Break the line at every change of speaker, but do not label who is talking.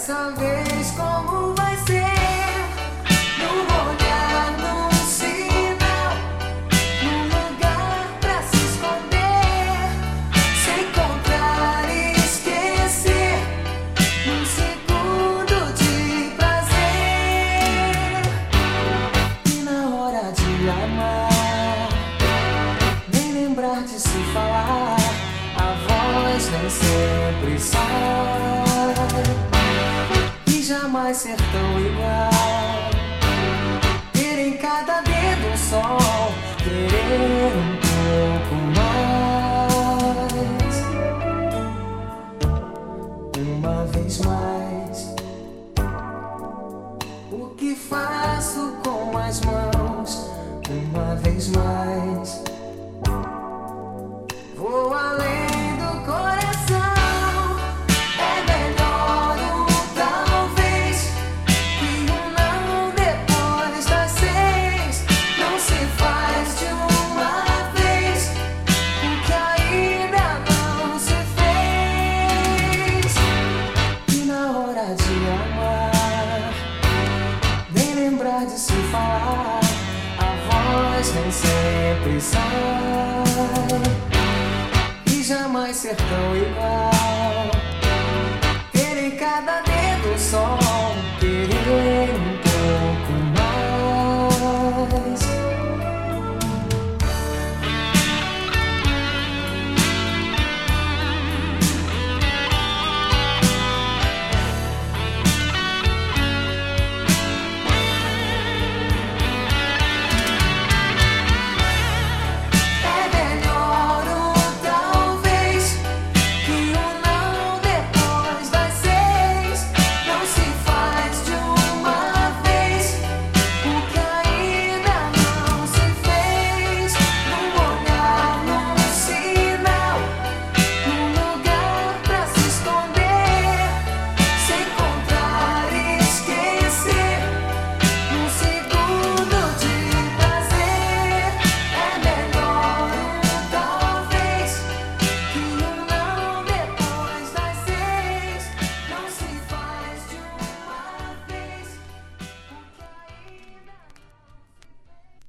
Dessa vez como vai ser? No olhar, num sinal, num lugar pra se esconder, se encontrar e esquecer, num segundo de prazer. E na hora de amar, nem lembrar de se falar, a voz nem sempre sai. Jamais ser tão igual, ter em cada dedo um sol, querer um pouco mais. Uma vez mais, o que faço com as mãos? Uma vez mais, vou além do coração. De se falar, a voz nem sempre sai, e jamais ser tão igual, ter em cada